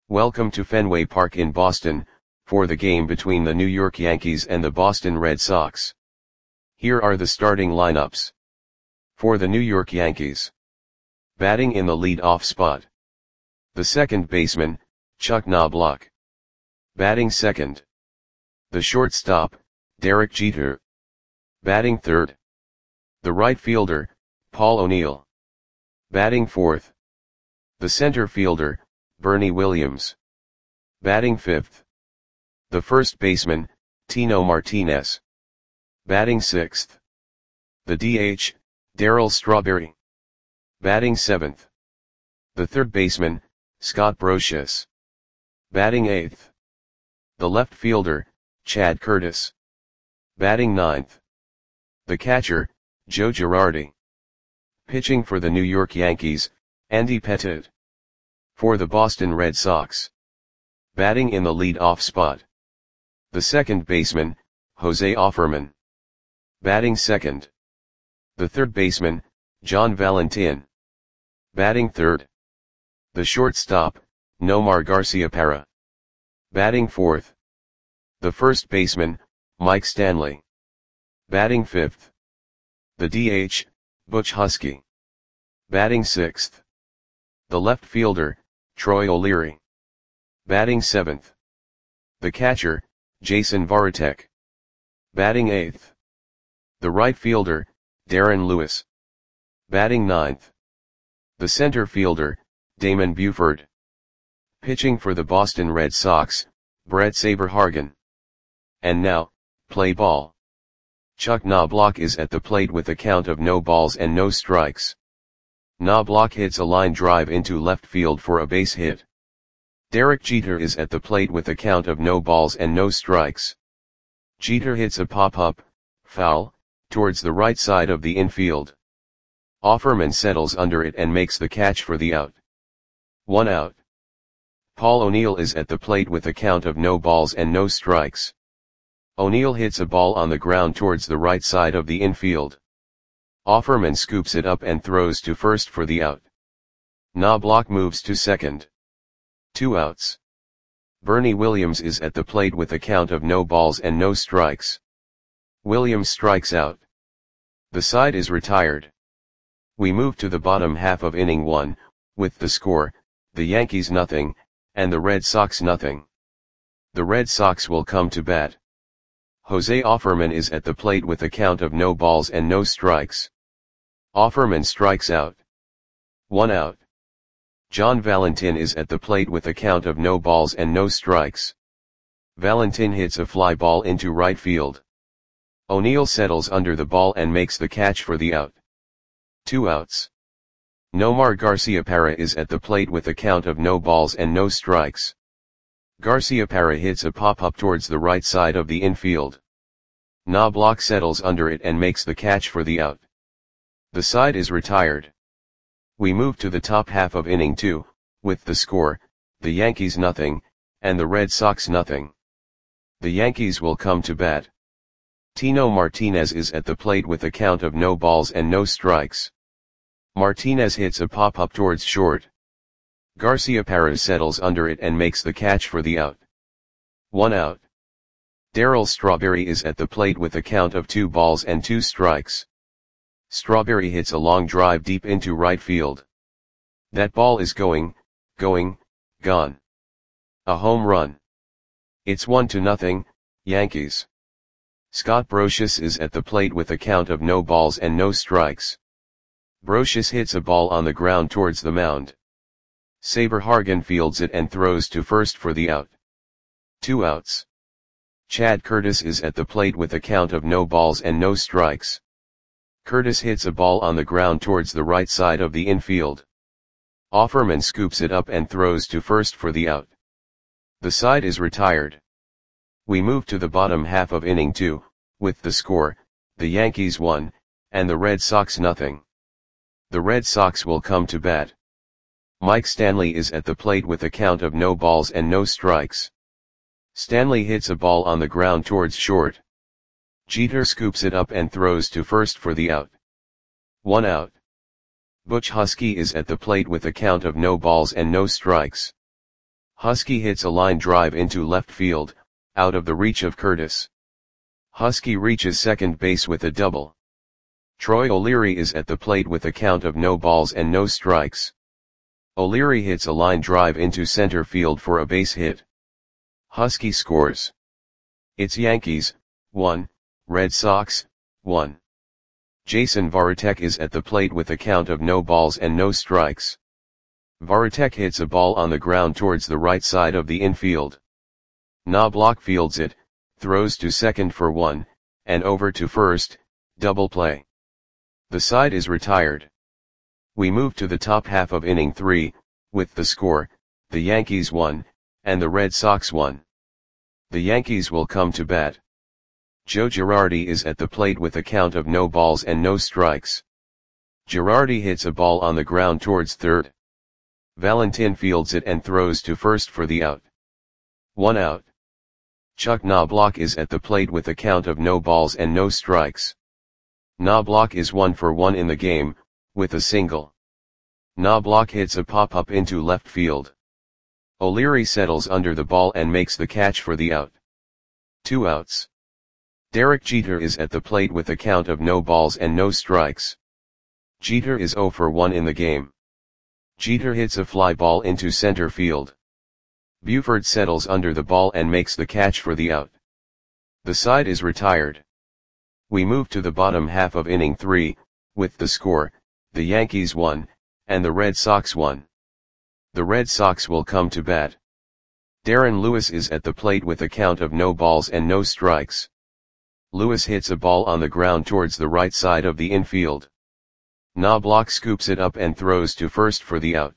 Welcome to Fenway Park in Boston, for the game between the New York Yankees and the Boston Red Sox. Here are the starting lineups. For the New York Yankees. Batting in the lead-off spot. The second baseman, Chuck Knobloch. Batting second. The shortstop, Derek Jeter. Batting third. The right fielder, Paul O'Neill. Batting fourth. The center fielder, Bernie Williams. Batting fifth. The first baseman, Tino Martinez. Batting sixth. The DH, Darryl Strawberry. Batting seventh. The third baseman, Scott Brosius. Batting eighth. The left fielder, Chad Curtis. Batting ninth. The catcher, Joe Girardi. Pitching for the New York Yankees, Andy Pettitte. For the Boston Red Sox. Batting in the lead-off spot. The second baseman, Jose Offerman. Batting second. The third baseman, John Valentin. Batting third. The shortstop, Nomar Garciaparra. Batting fourth. The first baseman, Mike Stanley. Batting fifth. The DH, Butch Huskey. Batting sixth. The left fielder, Troy O'Leary. Batting seventh. The catcher, Jason Varitek. Batting eighth. The right fielder, Darren Lewis. Batting ninth. The center fielder, Damon Buford. Pitching for the Boston Red Sox, Brett Saberhagen. And now, play ball. Chuck Knobloch is at the plate with a count of no balls and no strikes. Knobloch hits a line drive into left field for a base hit. Derek Jeter is at the plate with a count of no balls and no strikes. Jeter hits a pop-up, foul, towards the right side of the infield. Offerman settles under it and makes the catch for the out. 1 out. Paul O'Neill is at the plate with a count of no balls and no strikes. O'Neill hits a ball on the ground towards the right side of the infield. Offerman scoops it up and throws to first for the out. Knobloch moves to second. 2 outs. Bernie Williams is at the plate with a count of no balls and no strikes. Williams strikes out. The side is retired. We move to the bottom half of inning 1, with the score, the Yankees nothing, and the Red Sox nothing. The Red Sox will come to bat. Jose Offerman is at the plate with a count of no balls and no strikes. Offerman strikes out. 1 out. John Valentin is at the plate with a count of no balls and no strikes. Valentin hits a fly ball into right field. O'Neill settles under the ball and makes the catch for the out. 2 outs. Nomar Garciaparra is at the plate with a count of no balls and no strikes. Garciaparra hits a pop-up towards the right side of the infield. Knobloch settles under it and makes the catch for the out. The side is retired. We move to the top half of inning 2, with the score, the Yankees nothing, and the Red Sox nothing. The Yankees will come to bat. Tino Martinez is at the plate with a count of no balls and no strikes. Martinez hits a pop-up towards short. Garciaparra settles under it and makes the catch for the out. 1 out. Darryl Strawberry is at the plate with a count of 2 balls and 2 strikes. Strawberry hits a long drive deep into right field. That ball is gone. A home run. It's 1-0, Yankees. Scott Brosius is at the plate with a count of no balls and no strikes. Brosius hits a ball on the ground towards the mound. Saberhagen fields it and throws to first for the out. 2 outs. Chad Curtis is at the plate with a count of no balls and no strikes. Curtis hits a ball on the ground towards the right side of the infield. Offerman scoops it up and throws to first for the out. The side is retired. We move to the bottom half of inning 2, with the score, the Yankees 1, and the Red Sox nothing. The Red Sox will come to bat. Mike Stanley is at the plate with a count of no balls and no strikes. Stanley hits a ball on the ground towards short. Jeter scoops it up and throws to first for the out. 1 out. Butch Huskey is at the plate with a count of no balls and no strikes. Husky hits a line drive into left field, out of the reach of Curtis. Husky reaches second base with a double. Troy O'Leary is at the plate with a count of no balls and no strikes. O'Leary hits a line drive into center field for a base hit. Husky scores. It's Yankees, 1, Red Sox, 1. Jason Varitek is at the plate with a count of no balls and no strikes. Varitek hits a ball on the ground towards the right side of the infield. Knobloch fields it, throws to second for 1, and over to first, double play. The side is retired. We move to the top half of inning 3, with the score, the Yankees 1, and the Red Sox 1. The Yankees will come to bat. Joe Girardi is at the plate with a count of no balls and no strikes. Girardi hits a ball on the ground towards third. Valentin fields it and throws to first for the out. 1 out. Chuck Knobloch is at the plate with a count of no balls and no strikes. Knobloch is 1 for 1 in the game, with a single. Knobloch hits a pop-up into left field. O'Leary settles under the ball and makes the catch for the out. 2 outs. Derek Jeter is at the plate with a count of no balls and no strikes. Jeter is 0 for 1 in the game. Jeter hits a fly ball into center field. Buford settles under the ball and makes the catch for the out. The side is retired. We move to the bottom half of inning 3, with the score, the Yankees 1, and the Red Sox 1. The Red Sox will come to bat. Darren Lewis is at the plate with a count of no balls and no strikes. Lewis hits a ball on the ground towards the right side of the infield. Knobloch scoops it up and throws to first for the out.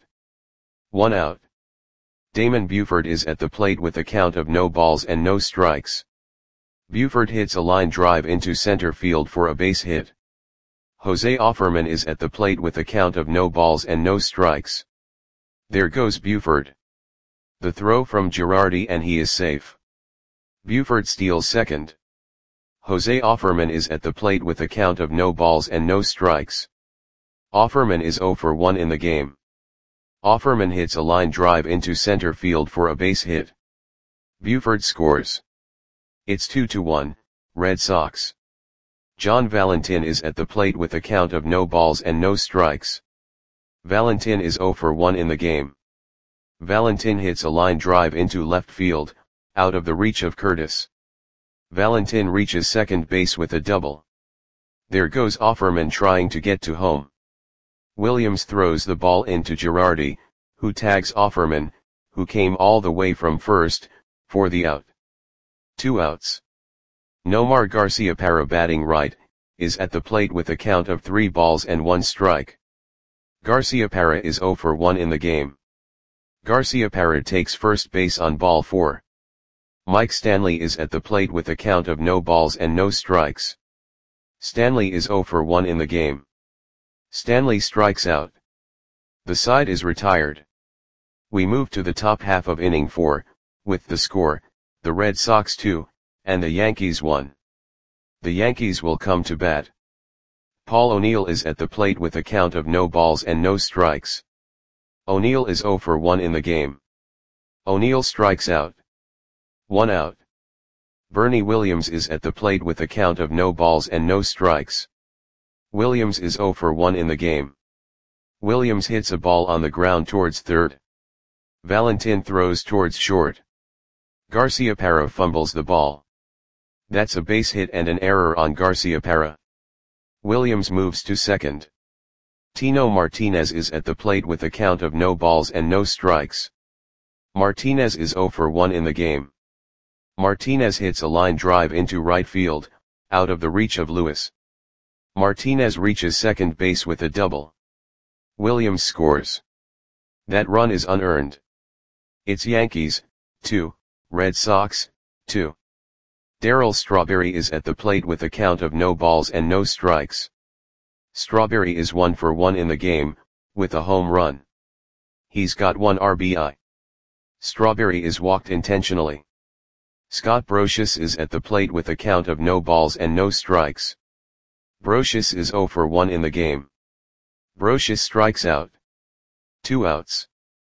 1 out. Damon Buford is at the plate with a count of no balls and no strikes. Buford hits a line drive into center field for a base hit. Jose Offerman is at the plate with a count of no balls and no strikes. There goes Buford. The throw from Girardi and he is safe. Buford steals second. Jose Offerman is at the plate with a count of no balls and no strikes. Offerman is 0 for 1 in the game. Offerman hits a line drive into center field for a base hit. Buford scores. It's 2-1, Red Sox. John Valentin is at the plate with a count of no balls and no strikes. Valentin is 0 for 1 in the game. Valentin hits a line drive into left field, out of the reach of Curtis. Valentin reaches second base with a double. There goes Offerman trying to get to home. Williams throws the ball into Girardi, who tags Offerman, who came all the way from first, for the out. 2 outs. Nomar Garciaparra, batting right, is at the plate with a count of 3 balls and 1 strike. Garciaparra is 0 for 1 in the game. Garciaparra takes first base on ball 4. Mike Stanley is at the plate with a count of no balls and no strikes. Stanley is 0 for 1 in the game. Stanley strikes out. The side is retired. We move to the top half of inning 4, with the score, the Red Sox 2, and the Yankees 1. The Yankees will come to bat. Paul O'Neill is at the plate with a count of no balls and no strikes. O'Neill is 0 for 1 in the game. O'Neill strikes out. 1 out. Bernie Williams is at the plate with a count of no balls and no strikes. Williams is 0 for 1 in the game. Williams hits a ball on the ground towards third. Valentin throws towards short. Garciaparra fumbles the ball. That's a base hit and an error on Garciaparra. Williams moves to second. Tino Martinez is at the plate with a count of no balls and no strikes. Martinez is 0 for 1 in the game. Martinez hits a line drive into right field, out of the reach of Lewis. Martinez reaches second base with a double. Williams scores. That run is unearned. It's Yankees, 2, Red Sox, 2. Darryl Strawberry is at the plate with a count of no balls and no strikes. Strawberry is 1 for 1 in the game, with a home run. He's got 1 RBI. Strawberry is walked intentionally. Scott Brosius is at the plate with a count of no balls and no strikes. Brosius is 0 for 1 in the game. Brosius strikes out. 2 outs.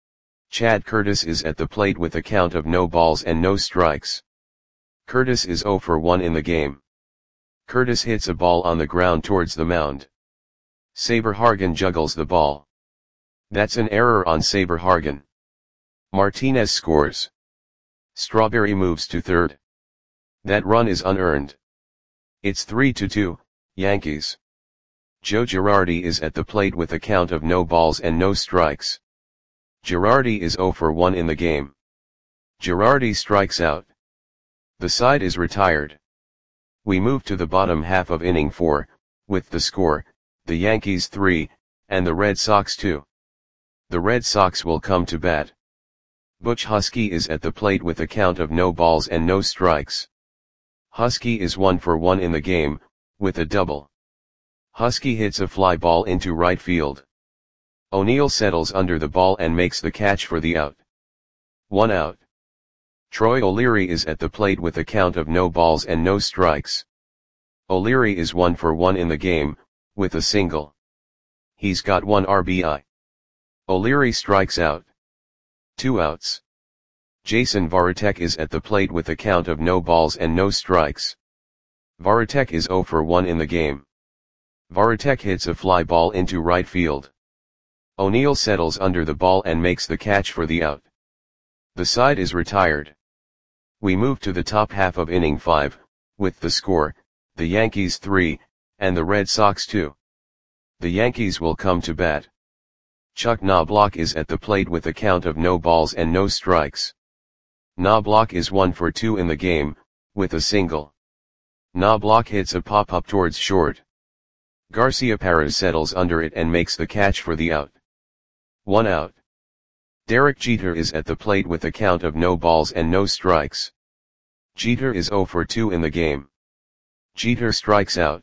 Chad Curtis is at the plate with a count of no balls and no strikes. Curtis is 0 for 1 in the game. Curtis hits a ball on the ground towards the mound. Saberhagen juggles the ball. That's an error on Saberhagen. Martinez scores. Strawberry moves to third. That run is unearned. It's 3-2, Yankees. Joe Girardi is at the plate with a count of no balls and no strikes. Girardi is 0 for 1 in the game. Girardi strikes out. The side is retired. We move to the bottom half of inning 4, with the score, the Yankees 3, and the Red Sox 2. The Red Sox will come to bat. Butch Husky is at the plate with a count of no balls and no strikes. Husky is 1 for 1 in the game, with a double. Husky hits a fly ball into right field. O'Neill settles under the ball and makes the catch for the out. 1 out. Troy O'Leary is at the plate with a count of no balls and no strikes. O'Leary is 1 for 1 in the game, with a single. He's got 1 RBI. O'Leary strikes out. 2 outs. Jason Varitek is at the plate with a count of no balls and no strikes. Varitek is 0 for 1 in the game. Varitek hits a fly ball into right field. O'Neill settles under the ball and makes the catch for the out. The side is retired. We move to the top half of inning 5, with the score, the Yankees 3, and the Red Sox 2. The Yankees will come to bat. Chuck Knobloch is at the plate with a count of no balls and no strikes. Knobloch is 1 for 2 in the game, with a single. Knobloch hits a pop-up towards short. Garcia Perez settles under it and makes the catch for the out. 1 out. Derek Jeter is at the plate with a count of no balls and no strikes. Jeter is 0 for 2 in the game. Jeter strikes out.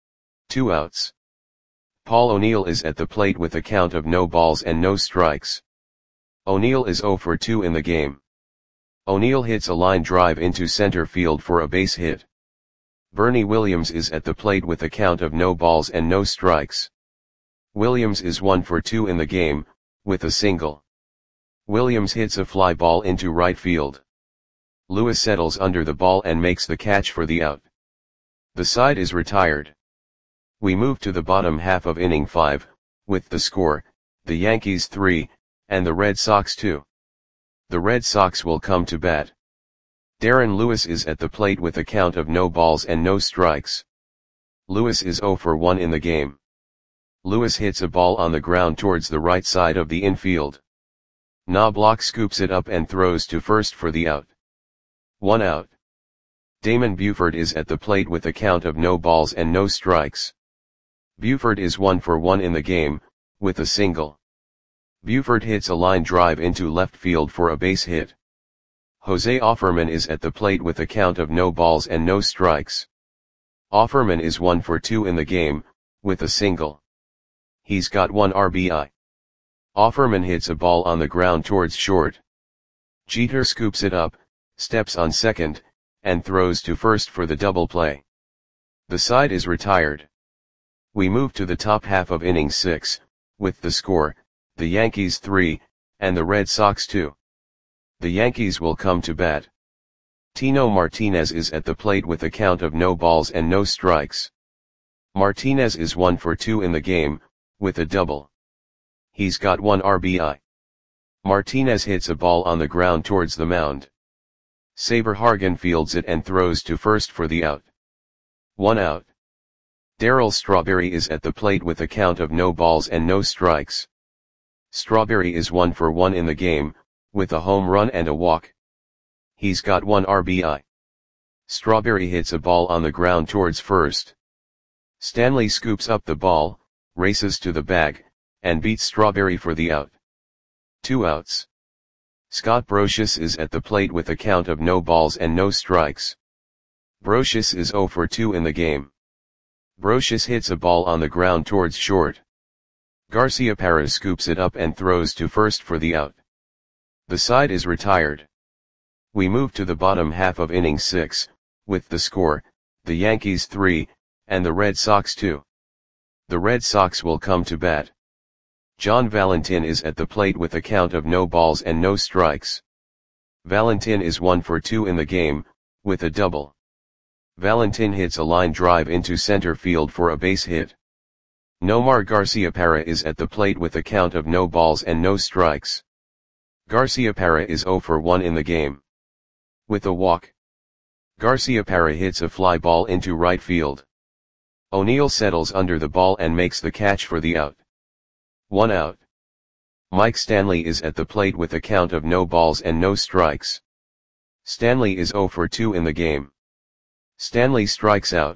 2 outs. Paul O'Neill is at the plate with a count of no balls and no strikes. O'Neill is 0 for 2 in the game. O'Neill hits a line drive into center field for a base hit. Bernie Williams is at the plate with a count of no balls and no strikes. Williams is 1 for 2 in the game, with a single. Williams hits a fly ball into right field. Lewis settles under the ball and makes the catch for the out. The side is retired. We move to the bottom half of inning 5, with the score, the Yankees 3, and the Red Sox 2. The Red Sox will come to bat. Darren Lewis is at the plate with a count of no balls and no strikes. Lewis is 0 for 1 in the game. Lewis hits a ball on the ground towards the right side of the infield. Knobloch scoops it up and throws to first for the out. 1 out. Damon Buford is at the plate with a count of no balls and no strikes. Buford is 1 for 1 in the game, with a single. Buford hits a line drive into left field for a base hit. Jose Offerman is at the plate with a count of no balls and no strikes. Offerman is 1 for 2 in the game, with a single. He's got 1 RBI. Offerman hits a ball on the ground towards short. Jeter scoops it up, steps on second, and throws to first for the double play. The side is retired. We move to the top half of inning 6, with the score, the Yankees 3, and the Red Sox 2. The Yankees will come to bat. Tino Martinez is at the plate with a count of no balls and no strikes. Martinez is 1 for 2 in the game, with a double. He's got 1 RBI. Martinez hits a ball on the ground towards the mound. Saberhagen fields it and throws to first for the out. 1 out. Darryl Strawberry is at the plate with a count of no balls and no strikes. Strawberry is 1 for 1 in the game, with a home run and a walk. He's got 1 RBI. Strawberry hits a ball on the ground towards first. Stanley scoops up the ball, races to the bag, and beats Strawberry for the out. 2 outs. Scott Brosius is at the plate with a count of no balls and no strikes. Brosius is 0 for 2 in the game. Brosius hits a ball on the ground towards short. Garcia Perez scoops it up and throws to first for the out. The side is retired. We move to the bottom half of inning 6, with the score, the Yankees 3, and the Red Sox 2. The Red Sox will come to bat. John Valentin is at the plate with a count of no balls and no strikes. Valentin is 1 for 2 in the game, with a double. Valentin hits a line drive into center field for a base hit. Nomar Garciaparra is at the plate with a count of no balls and no strikes. Garciaparra is 0 for 1 in the game. With a walk. Garciaparra hits a fly ball into right field. O'Neill settles under the ball and makes the catch for the out. 1 out. Mike Stanley is at the plate with a count of no balls and no strikes. Stanley is 0 for 2 in the game. Stanley strikes out.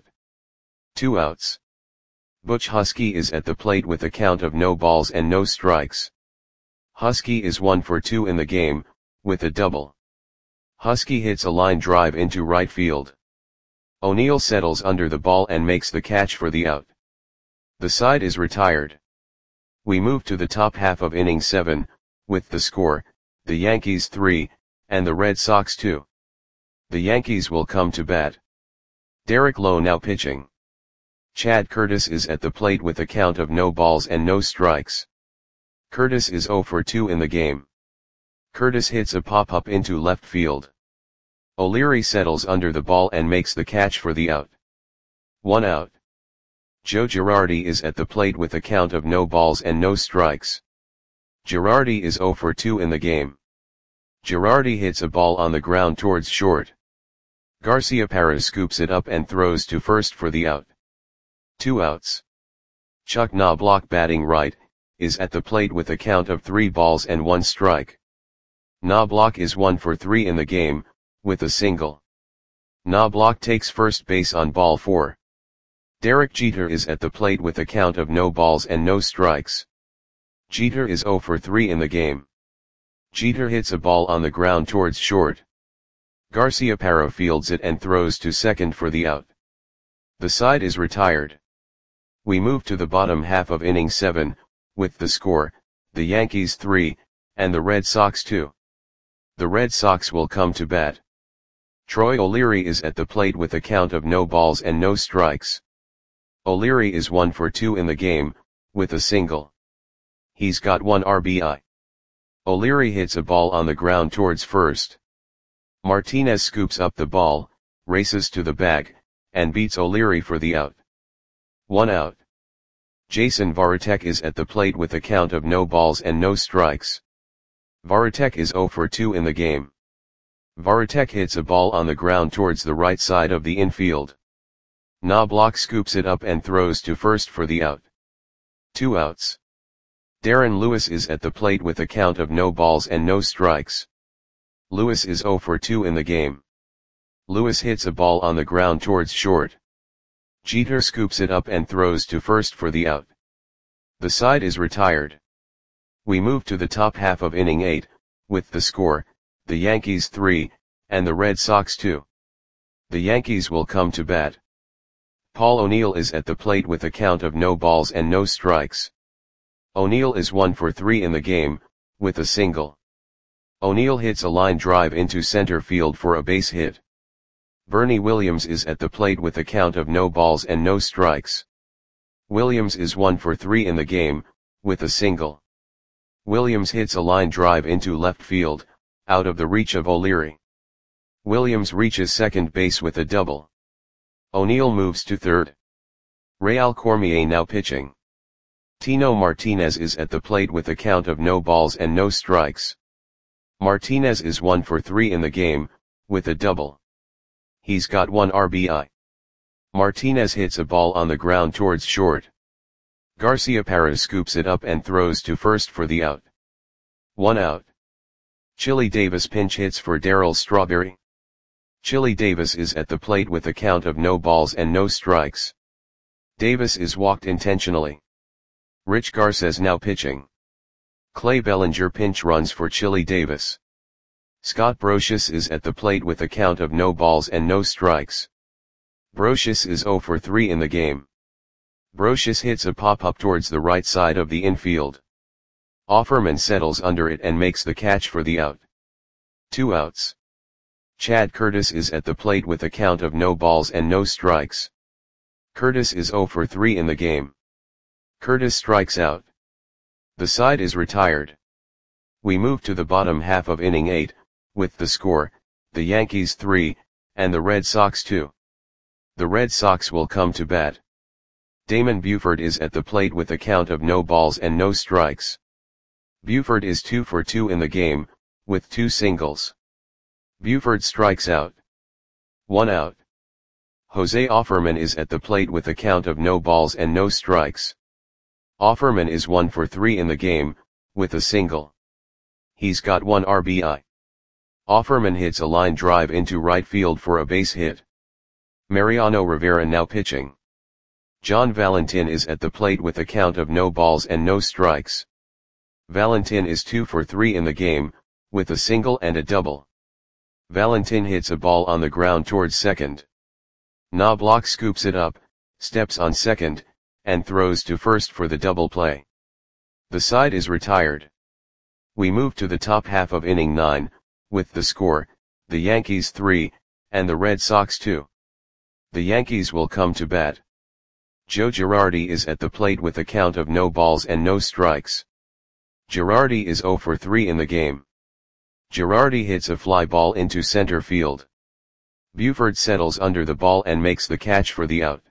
2 outs. Butch Husky is at the plate with a count of no balls and no strikes. Husky is 1 for 2 in the game, with a double. Husky hits a line drive into right field. O'Neill settles under the ball and makes the catch for the out. The side is retired. We move to the top half of inning 7, with the score, the Yankees 3, and the Red Sox 2. The Yankees will come to bat. Derek Lowe now pitching. Chad Curtis is at the plate with a count of no balls and no strikes. Curtis is 0 for 2 in the game. Curtis hits a pop-up into left field. O'Leary settles under the ball and makes the catch for the out. 1 out. Joe Girardi is at the plate with a count of no balls and no strikes. Girardi is 0 for 2 in the game. Girardi hits a ball on the ground towards short. Garciaparra scoops it up and throws to first for the out. 2 outs. Chuck Knobloch, batting right, is at the plate with a count of 3 balls and 1 strike. Knobloch is 1 for 3 in the game, with a single. Knobloch takes first base on ball 4. Derek Jeter is at the plate with a count of no balls and no strikes. Jeter is 0 for 3 in the game. Jeter hits a ball on the ground towards short. Garciaparra fields it and throws to second for the out. The side is retired. We move to the bottom half of inning 7, with the score, the Yankees 3, and the Red Sox 2. The Red Sox will come to bat. Troy O'Leary is at the plate with a count of no balls and no strikes. O'Leary is 1 for 2 in the game, with a single. He's got 1 RBI. O'Leary hits a ball on the ground towards first. Martinez scoops up the ball, races to the bag, and beats O'Leary for the out. 1 out. Jason Varitek is at the plate with a count of no balls and no strikes. Varitek is 0 for 2 in the game. Varitek hits a ball on the ground towards the right side of the infield. Knobloch scoops it up and throws to first for the out. 2 outs. Darren Lewis is at the plate with a count of no balls and no strikes. Lewis is 0 for 2 in the game. Lewis hits a ball on the ground towards short. Jeter scoops it up and throws to first for the out. The side is retired. We move to the top half of inning 8, with the score, the Yankees 3, and the Red Sox 2. The Yankees will come to bat. Paul O'Neill is at the plate with a count of no balls and no strikes. O'Neill is 1 for 3 in the game, with a single. O'Neill hits a line drive into center field for a base hit. Bernie Williams is at the plate with a count of no balls and no strikes. Williams is 1 for 3 in the game, with a single. Williams hits a line drive into left field, out of the reach of O'Leary. Williams reaches second base with a double. O'Neill moves to third. Real Cormier now pitching. Tino Martinez is at the plate with a count of no balls and no strikes. Martinez is 1 for 3 in the game, with a double. He's got 1 RBI. Martinez hits a ball on the ground towards short. Garciaparra scoops it up and throws to first for the out. 1 out. Chili Davis pinch hits for Darryl Strawberry. Chili Davis is at the plate with a count of no balls and no strikes. Davis is walked intentionally. Rich Garces now pitching. Clay Bellinger pinch runs for Chili Davis. Scott Brosius is at the plate with a count of no balls and no strikes. Brosius is 0 for 3 in the game. Brosius hits a pop-up towards the right side of the infield. Offerman settles under it and makes the catch for the out. 2 outs. Chad Curtis is at the plate with a count of no balls and no strikes. Curtis is 0 for 3 in the game. Curtis strikes out. The side is retired. We move to the bottom half of inning 8, with the score, the Yankees 3, and the Red Sox 2. The Red Sox will come to bat. Damon Buford is at the plate with a count of no balls and no strikes. Buford is 2 for 2 in the game, with 2 singles. Buford strikes out. 1 out. Jose Offerman is at the plate with a count of no balls and no strikes. Offerman is 1 for 3 in the game, with a single. He's got 1 RBI. Offerman hits a line drive into right field for a base hit. Mariano Rivera now pitching. John Valentin is at the plate with a count of no balls and no strikes. Valentin is 2 for 3 in the game, with a single and a double. Valentin hits a ball on the ground towards second. Knobloch scoops it up, steps on second, and throws to first for the double play. The side is retired. We move to the top half of inning 9, with the score, the Yankees 3, and the Red Sox 2. The Yankees will come to bat. Joe Girardi is at the plate with a count of no balls and no strikes. Girardi is 0 for 3 in the game. Girardi hits a fly ball into center field. Buford settles under the ball and makes the catch for the out.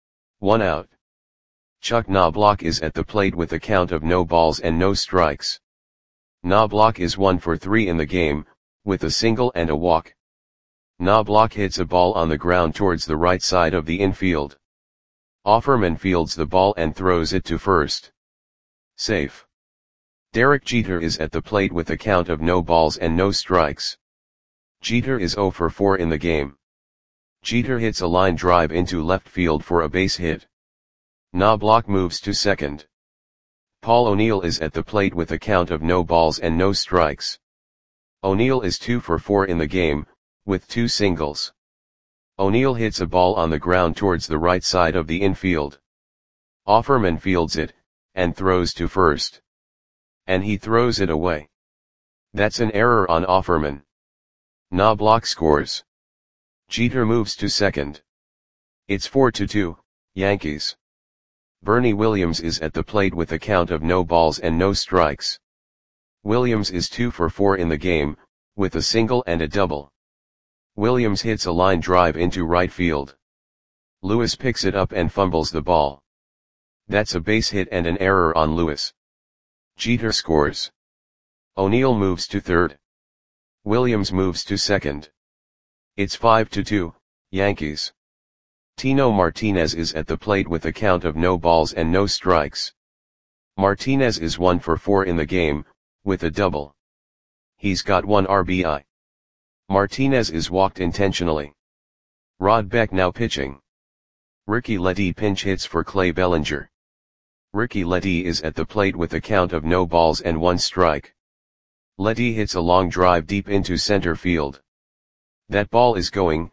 1 out. Chuck Knobloch is at the plate with a count of no balls and no strikes. Knobloch is 1 for 3 in the game, with a single and a walk. Knobloch hits a ball on the ground towards the right side of the infield. Offerman fields the ball and throws it to first. Safe. Derek Jeter is at the plate with a count of no balls and no strikes. Jeter is 0 for 4 in the game. Jeter hits a line drive into left field for a base hit. Knobloch moves to second. Paul O'Neill is at the plate with a count of no balls and no strikes. O'Neill is 2 for 4 in the game, with 2 singles. O'Neill hits a ball on the ground towards the right side of the infield. Offerman fields it, and throws to first. And he throws it away. That's an error on Offerman. Knobloch scores. Jeter moves to second. It's 4-2, Yankees. Bernie Williams is at the plate with a count of no balls and no strikes. Williams is 2 for 4 in the game, with a single and a double. Williams hits a line drive into right field. Lewis picks it up and fumbles the ball. That's a base hit and an error on Lewis. Jeter scores. O'Neill moves to third. Williams moves to second. It's 5-2, Yankees. Tino Martinez is at the plate with a count of no balls and no strikes. Martinez is 1 for 4 in the game, with a double. He's got 1 RBI. Martinez is walked intentionally. Rod Beck now pitching. Ricky Ledee pinch hits for Clay Bellinger. Ricky Ledee is at the plate with a count of no balls and 1 strike. Ledee hits a long drive deep into center field. That ball is gone.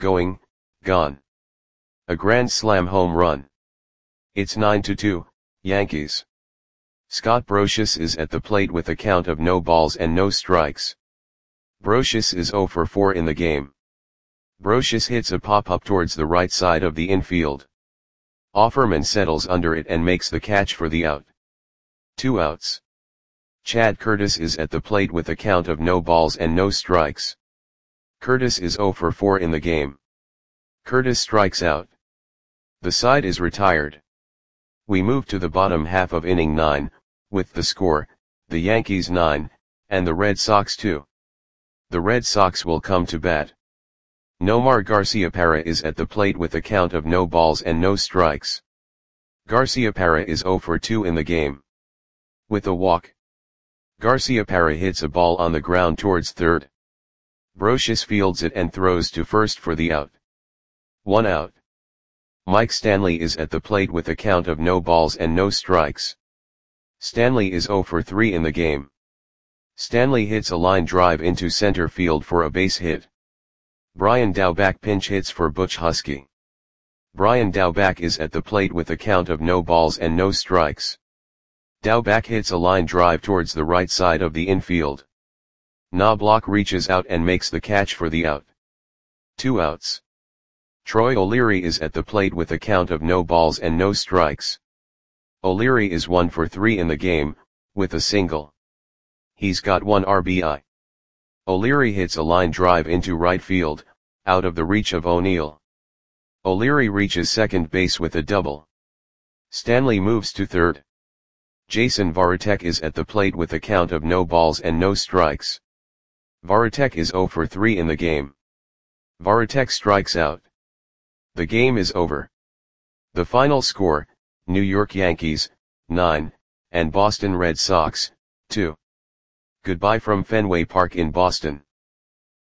A grand slam home run. It's 9-2, Yankees. Scott Brosius is at the plate with a count of no balls and no strikes. Brosius is 0 for 4 in the game. Brosius hits a pop-up towards the right side of the infield. Offerman settles under it and makes the catch for the out. 2 outs. Chad Curtis is at the plate with a count of no balls and no strikes. Curtis is 0 for 4 in the game. Curtis strikes out. The side is retired. We move to the bottom half of inning 9, with the score, the Yankees 9, and the Red Sox 2. The Red Sox will come to bat. Nomar Garciaparra is at the plate with a count of no balls and no strikes. Garciaparra is 0 for 2 in the game. With a walk. Garciaparra hits a ball on the ground towards third. Brosius fields it and throws to first for the out. 1 out. Mike Stanley is at the plate with a count of no balls and no strikes. Stanley is 0 for 3 in the game. Stanley hits a line drive into center field for a base hit. Brian Daubach pinch hits for Butch Husky. Brian Daubach is at the plate with a count of no balls and no strikes. Daubach hits a line drive towards the right side of the infield. Knobloch reaches out and makes the catch for the out. 2 outs. Troy O'Leary is at the plate with a count of no balls and no strikes. O'Leary is 1 for 3 in the game, with a single. He's got 1 RBI. O'Leary hits a line drive into right field, out of the reach of O'Neill. O'Leary reaches second base with a double. Stanley moves to third. Jason Varitek is at the plate with a count of no balls and no strikes. Varitek is 0 for 3 in the game. Varitek strikes out. The game is over. The final score, New York Yankees, 9, and Boston Red Sox, 2. Goodbye from Fenway Park in Boston.